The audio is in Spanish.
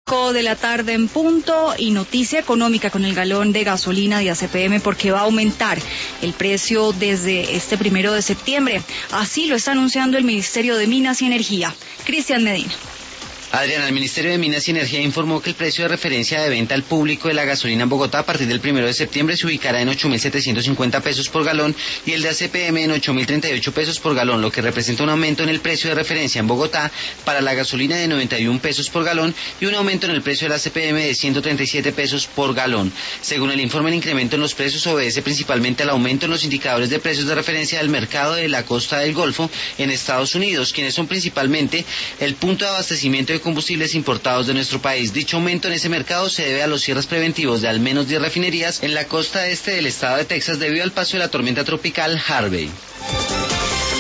De la tarde en punto y noticia económica con el galón de gasolina de ACPM porque va a aumentar el precio desde este 1 de septiembre. Así lo está anunciando el Ministerio de Minas y Energía. Cristian Medina. Adriana, el Ministerio de Minas y Energía informó que el precio de referencia de venta al público de la gasolina en Bogotá a partir del 1 de septiembre se ubicará en 8.750 pesos por galón y el de ACPM en 8.038 pesos por galón, lo que representa un aumento en el precio de referencia en Bogotá para la gasolina de 91 pesos por galón y un aumento en el precio del ACPM de 137 pesos por galón. Según el informe, el incremento en los precios obedece principalmente al aumento en los indicadores de precios de referencia del mercado de la costa del Golfo en Estados Unidos, quienes son principalmente el punto de abastecimiento de combustibles importados de nuestro país. Dicho aumento en ese mercado se debe a los cierres preventivos de al menos 10 refinerías en la costa este del estado de Texas debido al paso de la tormenta tropical Harvey.